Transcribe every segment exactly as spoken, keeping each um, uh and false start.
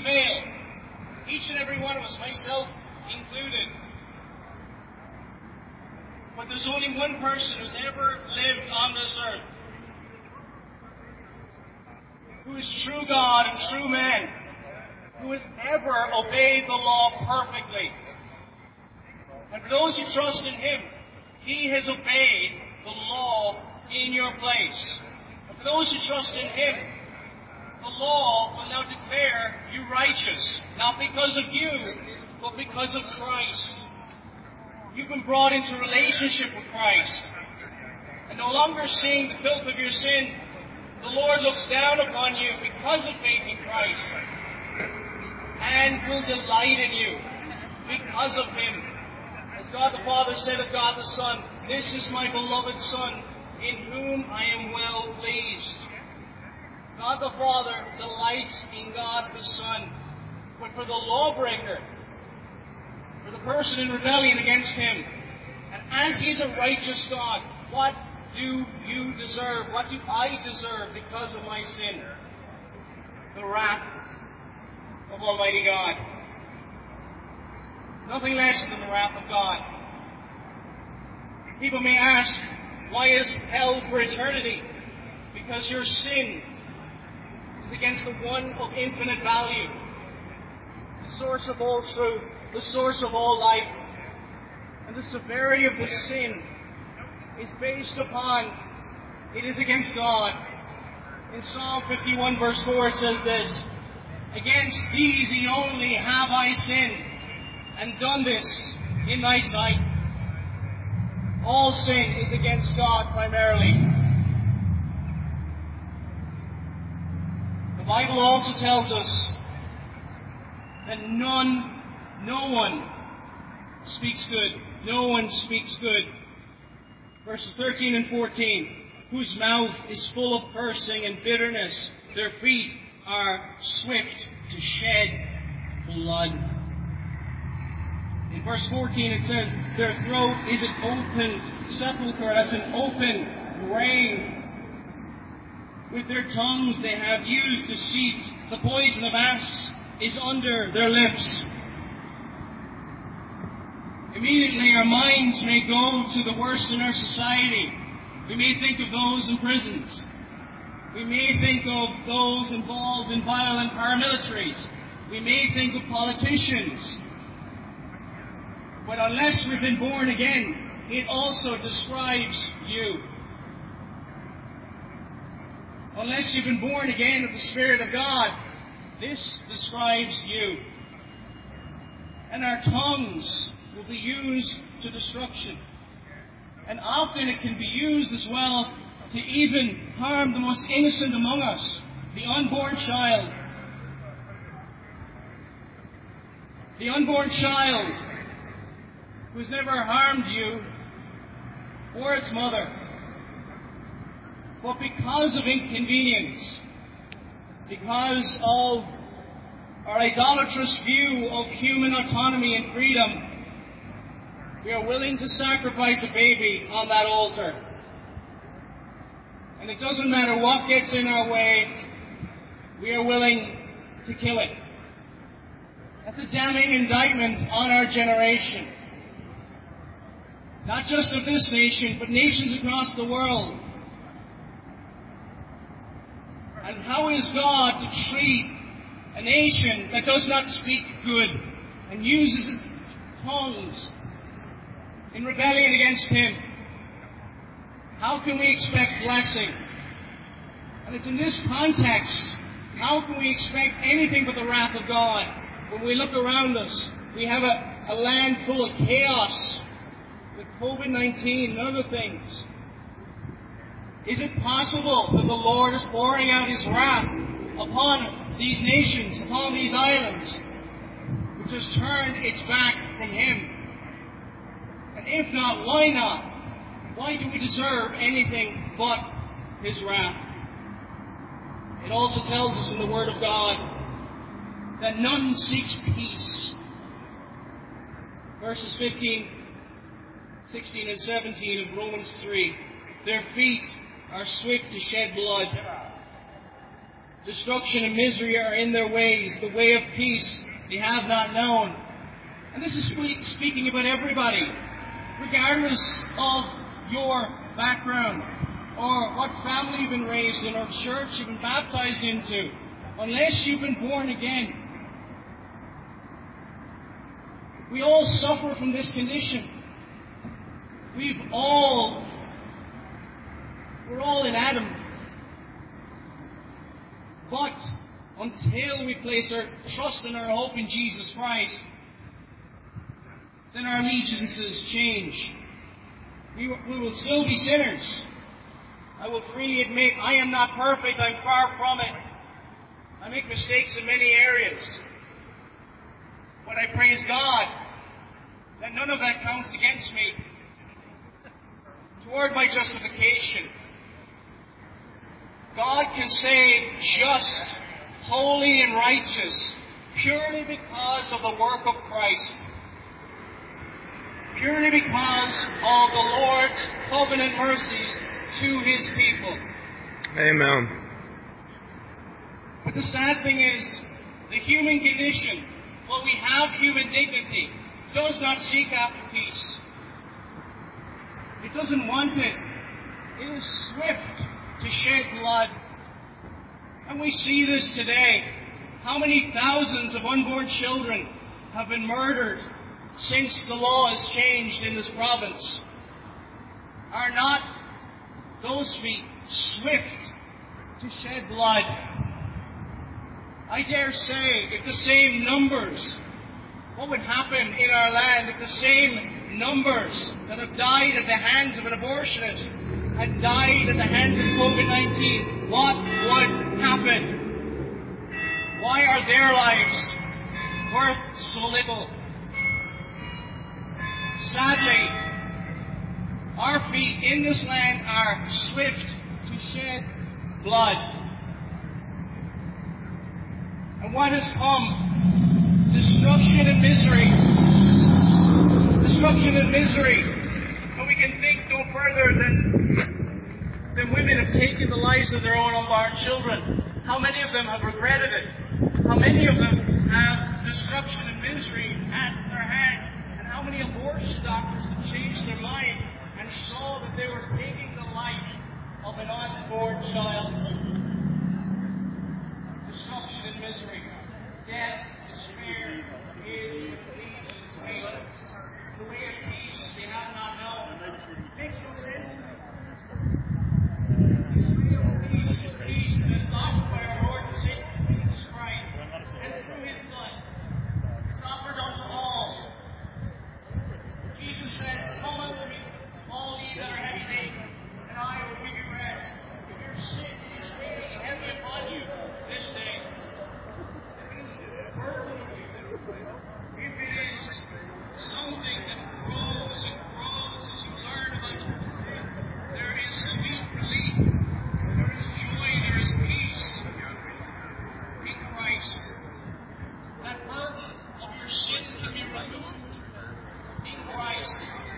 fail. Each and every one of us, myself included. But there's only one person who's ever lived on this earth who is true God and true man, who has ever obeyed the law perfectly. And for those who trust in Him, He has obeyed the law in your place. And for those who trust in Him, the law will now declare you righteous, not because of you, but because of Christ. You've been brought into relationship with Christ. And no longer seeing the filth of your sin, the Lord looks down upon you because of faith in Christ and will delight in you because of Him. As God the Father said of God the Son, "This is my beloved Son, in whom I am well pleased." God the Father delights in God the Son. But for the lawbreaker, for the person in rebellion against Him, and as He is a righteous God, what do you deserve? What do I deserve because of my sin? The wrath of Almighty God. Nothing less than the wrath of God. People may ask, why is hell for eternity? Because your sin is against the one of infinite value, the source of all truth, the source of all life. And the severity of the sin is based upon, it is against God. In Psalm fifty-one verse four it says this, "Against Thee, Thee only, have I sinned, and done this in Thy sight." All sin is against God primarily. The Bible also tells us that none, no one speaks good. No one speaks good. Verses thirteen and fourteen. "Whose mouth is full of cursing and bitterness. Their feet are swift to shed blood." In verse fourteen it says, "Their throat is an open sepulchre." That's an open grave. "With their tongues they have used deceit. The poison of asps is under their lips." Immediately our minds may go to the worst in our society. We may think of those in prisons. We may think of those involved in violent paramilitaries. We may think of politicians. But unless we've been born again, it also describes you. Unless you've been born again of the Spirit of God, this describes you. And our tongues will be used to destruction. And often it can be used as well to even harm the most innocent among us, the unborn child. The unborn child who has never harmed you or its mother. But because of inconvenience, because of our idolatrous view of human autonomy and freedom, we are willing to sacrifice a baby on that altar. And it doesn't matter what gets in our way, we are willing to kill it. That's a damning indictment on our generation. Not just of this nation, but nations across the world. And how is God to treat a nation that does not speak good and uses its tongues in rebellion against Him? How can we expect blessing? And it's in this context, how can we expect anything but the wrath of God? When we look around us, we have a, a land full of chaos with covid nineteen and other things. Is it possible that the Lord is pouring out His wrath upon these nations, upon these islands, which has turned its back from Him? And if not, why not? Why do we deserve anything but His wrath? It also tells us in the Word of God that none seeks peace. Verses fifteen, sixteen, and seventeen of Romans three. Their feet are swift to shed blood. Destruction and misery are in their ways. The way of peace they have not known. And this is speaking about everybody, regardless of your background, or what family you've been raised in, or church you've been baptized into. Unless you've been born again, we all suffer from this condition. We've all, we're all in Adam. But until we place our trust and our hope in Jesus Christ, then our allegiances change. We, we will still be sinners. I will freely admit I am not perfect. I'm far from it. I make mistakes in many areas. But I praise God that none of that counts against me toward my justification. God can save just, holy, and righteous purely because of the work of Christ. Purely because of the Lord's covenant mercies to His people. Amen. But the sad thing is, the human condition, while we have human dignity, does not seek after peace. It doesn't want it. It is swift to shed blood. And we see this today. How many thousands of unborn children have been murdered since the law has changed in this province? Are not those feet swift to shed blood? I dare say, if the same numbers, what would happen in our land if the same numbers that have died at the hands of an abortionist had died at the hands of COVID nineteen? What would happen? Why are their lives worth so little? Sadly, our feet in this land are swift to shed blood. And what has come? Destruction and misery. Destruction and misery. And we can think no further than, than women have taken the lives of their own unborn children. How many of them have regretted it? How many of them have destruction and misery at their hand? And how many abortion doctors have changed their mind and saw that they were taking the life of an unborn child? Destruction and misery. Death, despair, age, allegiance, failings. The way of peace they have not known. Makes no sense. This way of peace is peace that is offered by our Lord and Savior Jesus Christ, and through His blood. It's offered unto all. Jesus says, "Come unto me, all ye that are heavy laden, and I will give you rest." If your sin is weighing heavy upon you this day, if it is something that grows and grows as you learn about your sin, there is sweet relief, there is joy, there is peace in Christ. That burden of your sins can be removed in Christ.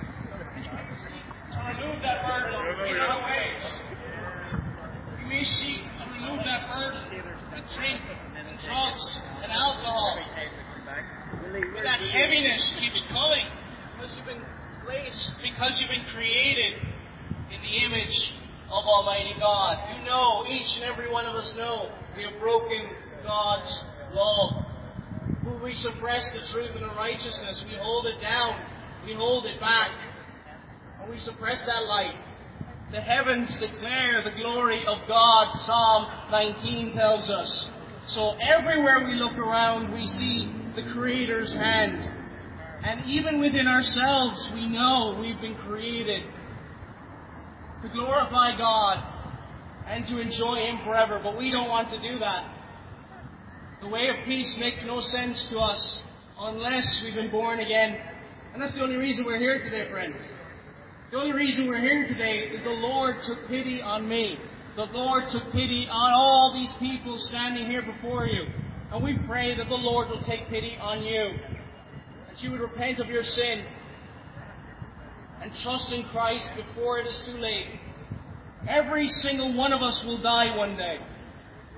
To remove that burden in other ways. You may seek to remove that burden with drink and drugs and alcohol. But that heaviness keeps coming because you've been placed, because you've been created in the image of Almighty God. You know, each and every one of us know, we have broken God's law. When we suppress the truth and the righteousness, we hold it down, we hold it back, and we suppress that light. The heavens declare the glory of God, Psalm nineteen tells us. So everywhere we look around, we see the Creator's hand. And even within ourselves, we know we've been created to glorify God and to enjoy Him forever. But we don't want to do that. The way of peace makes no sense to us unless we've been born again. And that's the only reason we're here today, friends. The only reason we're here today is the Lord took pity on me. The Lord took pity on all these people standing here before you. And we pray that the Lord will take pity on you. That you would repent of your sin and trust in Christ before it is too late. Every single one of us will die one day.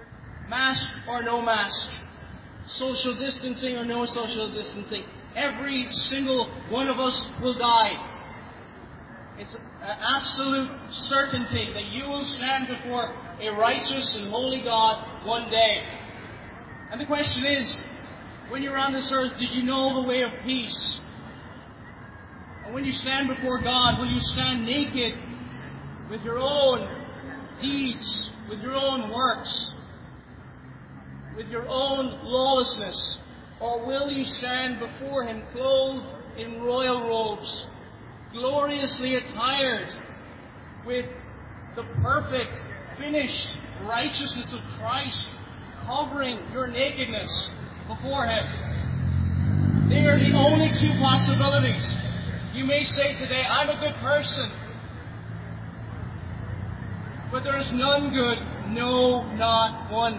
mask or no mask, social distancing or no social distancing. Every single one of us will die. It's an absolute certainty that you will stand before a righteous and holy God one day. And the question is, when you're on this earth, did you know the way of peace? And when you stand before God, will you stand naked with your own deeds, with your own works, with your own lawlessness? Or will you stand before Him clothed in royal robes, gloriously attired with the perfect, finished righteousness of Christ, covering your nakedness before Him? They are the only two possibilities. You may say today, I'm a good person. But there is none good, no, not one.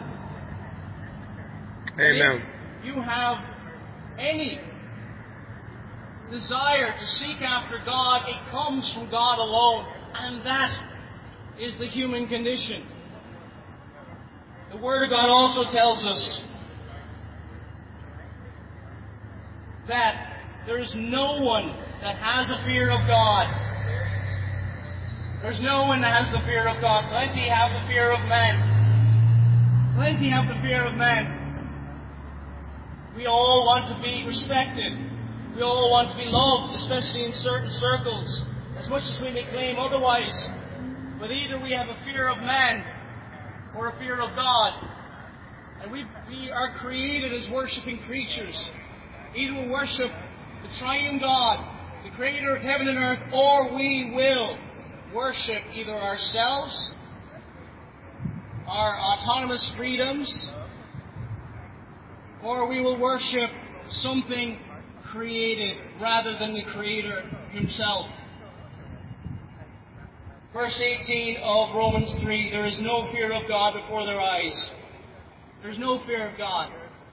Amen. If you have any desire to seek after God, it comes from God alone. And that is the human condition. The Word of God also tells us that there is no one that has the fear of God. There's no one that has the fear of God. Plenty have the fear of man. Plenty have the fear of man. We all want to be respected. We all want to be loved, especially in certain circles, as much as we may claim otherwise. But either we have a fear of man or a fear of God. And we, we are created as worshipping creatures. Either we worship the triune God, the Creator of heaven and earth, or we will worship either ourselves, our autonomous freedoms, or we will worship something created rather than the Creator Himself. Verse eighteen of Romans three, there is no fear of God before their eyes. There's no fear of God.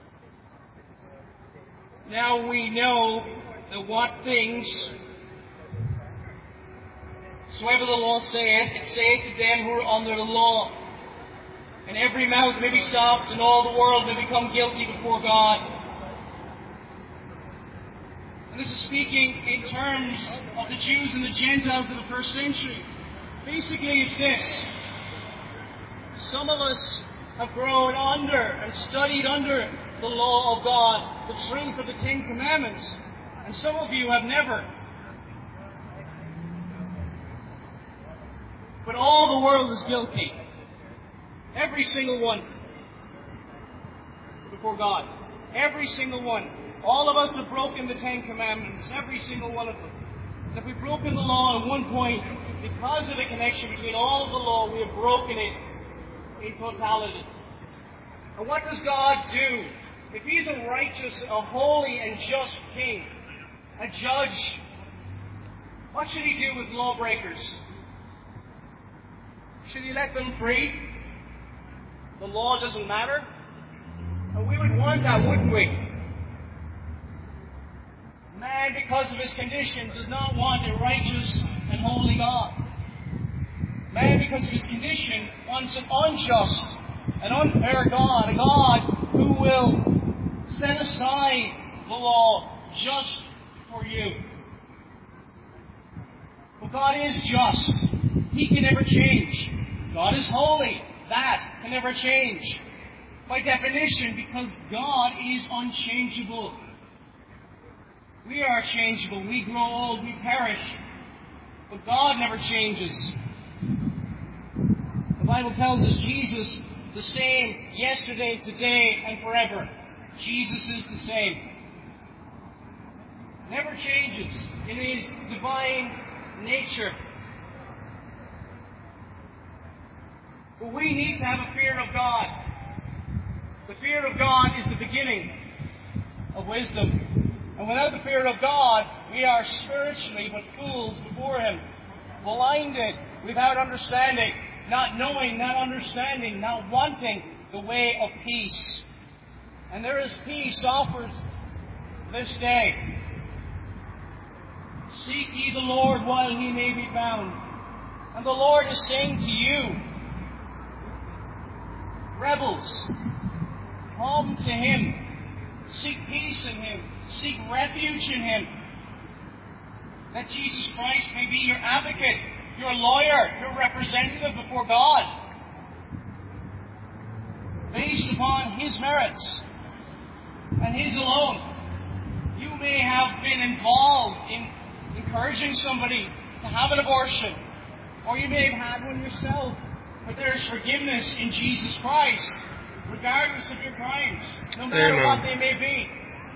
Now we know that what things soever the law saith, it saith to them who are under the law. And every mouth may be stopped, and all the world may become guilty before God. And this is speaking in terms of the Jews and the Gentiles of the first century. Basically, it's this. Some of us have grown under and studied under the law of God, the truth of the Ten Commandments. And some of you have never. But all the world is guilty. Every single one. Before God. Every single one. All of us have broken the Ten Commandments. Every single one of them. And if we've broken the law at one point, because of the connection between all of the law, we have broken it in totality. And what does God do? If He's a righteous, a holy and just King, a judge, what should He do with lawbreakers? Should He let them free? The law doesn't matter? And we would want that, wouldn't we? Man, because of his condition, does not want a righteous and holy God. Man, because of his condition, wants an unjust and unfair God, a God who will set aside the law just for you. But God is just. He can never change. God is holy. That can never change. By definition, because God is unchangeable. We are changeable. We grow old. We perish. But God never changes. The Bible tells us Jesus the same yesterday, today, and forever. Jesus is the same. Never changes in His divine nature. But we need to have a fear of God. The fear of God is the beginning of wisdom. And without the fear of God, we are spiritually but fools before Him. Blinded without understanding. Not knowing, not understanding, not wanting the way of peace. And there is peace offered this day. Seek ye the Lord while He may be found. And the Lord is saying to you, rebels. Come to Him. Seek peace in Him. Seek refuge in Him. That Jesus Christ may be your advocate, your lawyer, your representative before God. Based upon His merits and His alone. You may have been involved in encouraging somebody to have an abortion, or you may have had one yourself, but there is forgiveness in Jesus Christ, regardless of your crimes, no matter Amen. what they may be.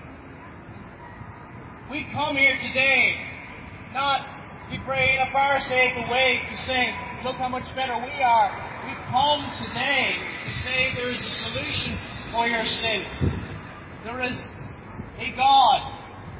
We come here today not to pray in a pharisaical way to say, look how much better we are. We come today to say there is a solution for your sin. There is a God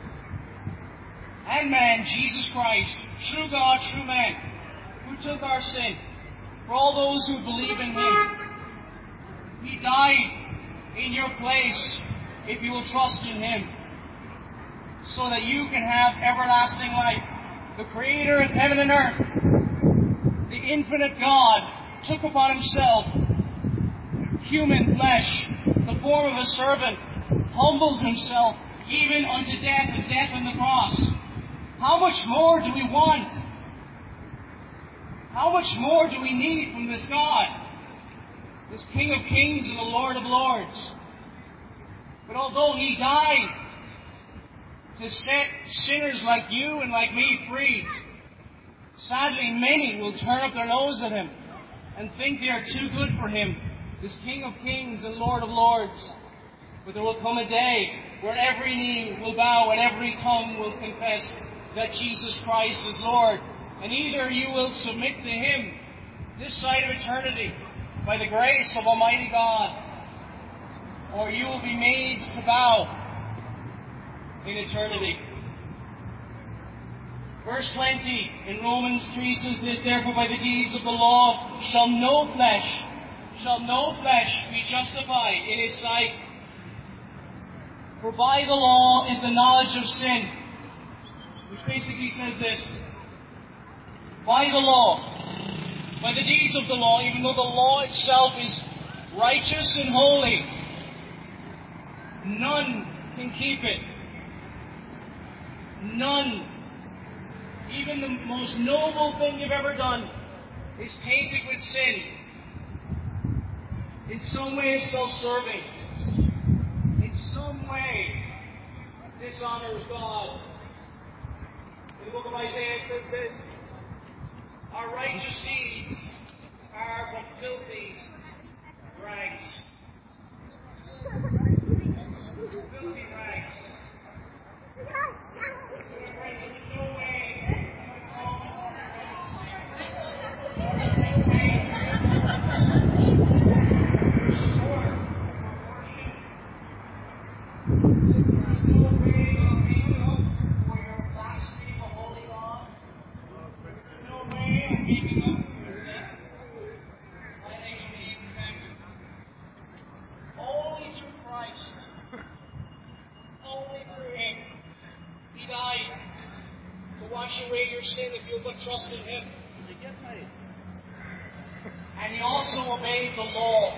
and man, Jesus Christ, true God, true man, who took our sin. For all those who believe in Him, He died in your place if you will trust in Him, so that you can have everlasting life. The Creator of heaven and earth, the infinite God, took upon Himself human flesh, the form of a servant, humbled Himself even unto death, and death on the cross. How much more do we want? How much more do we need from this God, this King of kings and the Lord of lords? But although He died to set sinners like you and like me free, sadly many will turn up their nose at Him and think they are too good for Him, this King of kings and Lord of lords. But there will come a day where every knee will bow and every tongue will confess that Jesus Christ is Lord. And either you will submit to Him this side of eternity by the grace of Almighty God, or you will be made to bow in eternity. Verse twenty in Romans three says this, therefore by the deeds of the law shall no flesh, shall no flesh be justified in His sight. For by the law is the knowledge of sin. Which basically says this. By the law, by the deeds of the law, even though the law itself is righteous and holy, none can keep it. None. Even the most noble thing you've ever done is tainted with sin. In some way it's self-serving. In some way dishonors God. In the book of Isaiah it says this, our righteous deeds are but filthy rags. Filthy rags. No way. Sin if you will but trust in Him. And He also obeyed the law.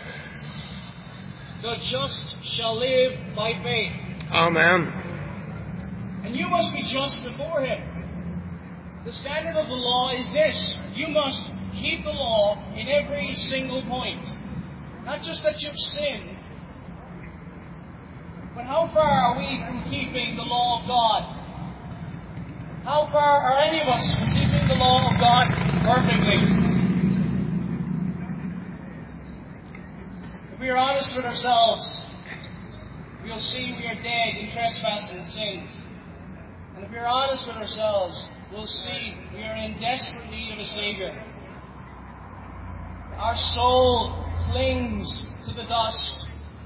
The just shall live by faith. Amen. And you must be just before Him. The standard of the law is this. You must keep the law in every single point. Not just that you've sinned, but how far are we from keeping the law of God? How far are any of us from keeping the law of God perfectly? If we are honest with ourselves, we'll see we are dead in trespasses and sins. And if we are honest with ourselves, we'll see we are in desperate need of a Savior. Our soul clings to the dust.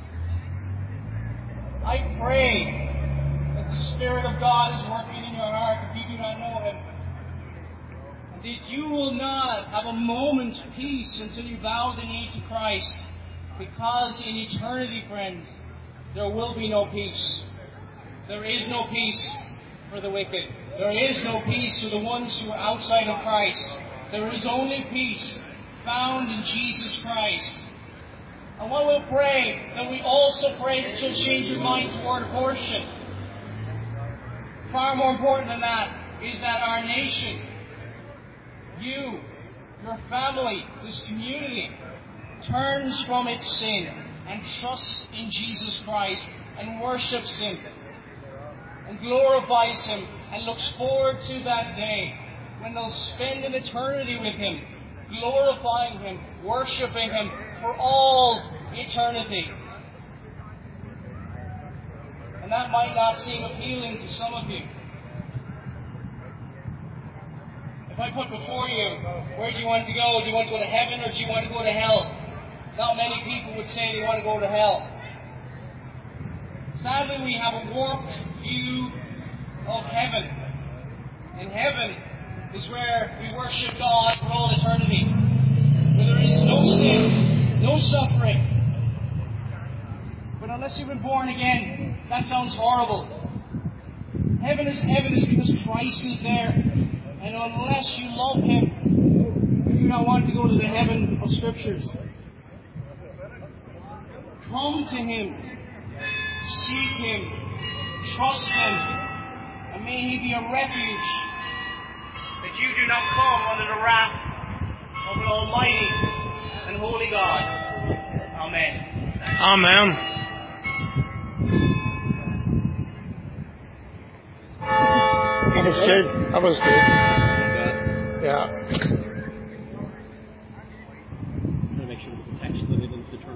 I pray that the Spirit of God is working in your heart if you do not know Him. And that you will not have a moment's peace until you bow the knee to Christ. Because in eternity, friends, there will be no peace. There is no peace for the wicked. There is no peace for the ones who are outside of Christ. There is only peace found in Jesus Christ. And while we'll pray, then we also pray that you'll change your mind toward abortion. Far more important than that is that our nation, you, your family, this community, turns from its sin and trusts in Jesus Christ and worships Him and glorifies Him and looks forward to that day when they'll spend an eternity with Him, glorifying Him, worshipping Him for all eternity. And that might not seem appealing to some of you. If I put before you, where do you want to go? Do you want to go to heaven or do you want to go to hell? Not many people would say they want to go to hell. Sadly, we have a warped view of heaven. And heaven is where we worship God for all eternity, where there is no sin, no suffering. But unless you've been born again, that sounds horrible. Heaven is heaven is because Christ is there. And unless you love Him, you do not want to go to the heaven of Scriptures. Come to Him, seek Him, trust Him, and may He be a refuge that you do not come under the wrath of an almighty and holy God. Amen. Amen. That was good. That was good. Yeah.